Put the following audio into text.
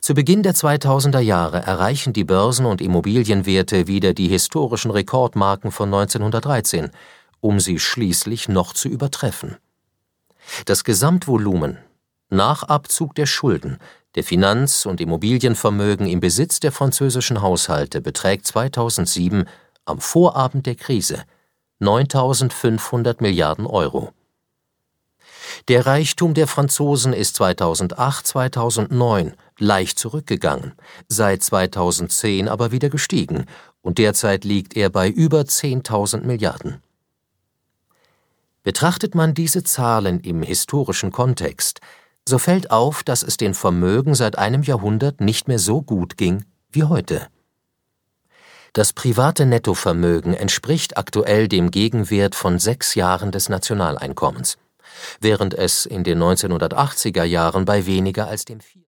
Zu Beginn der 2000er Jahre erreichen die Börsen- und Immobilienwerte wieder die historischen Rekordmarken von 1913, um sie schließlich noch zu übertreffen. Das Gesamtvolumen nach Abzug der Schulden der Finanz- und Immobilienvermögen im Besitz der französischen Haushalte beträgt 2007, am Vorabend der Krise, 9.500 Milliarden Euro. Der Reichtum der Franzosen ist 2008/2009 leicht zurückgegangen, seit 2010 aber wieder gestiegen und derzeit liegt er bei über 10.000 Milliarden. Betrachtet man diese Zahlen im historischen Kontext, so fällt auf, dass es den Vermögen seit einem Jahrhundert nicht mehr so gut ging wie heute. Das private Nettovermögen entspricht aktuell dem Gegenwert von 6 Jahren des Nationaleinkommens, während es in den 1980er Jahren bei weniger als dem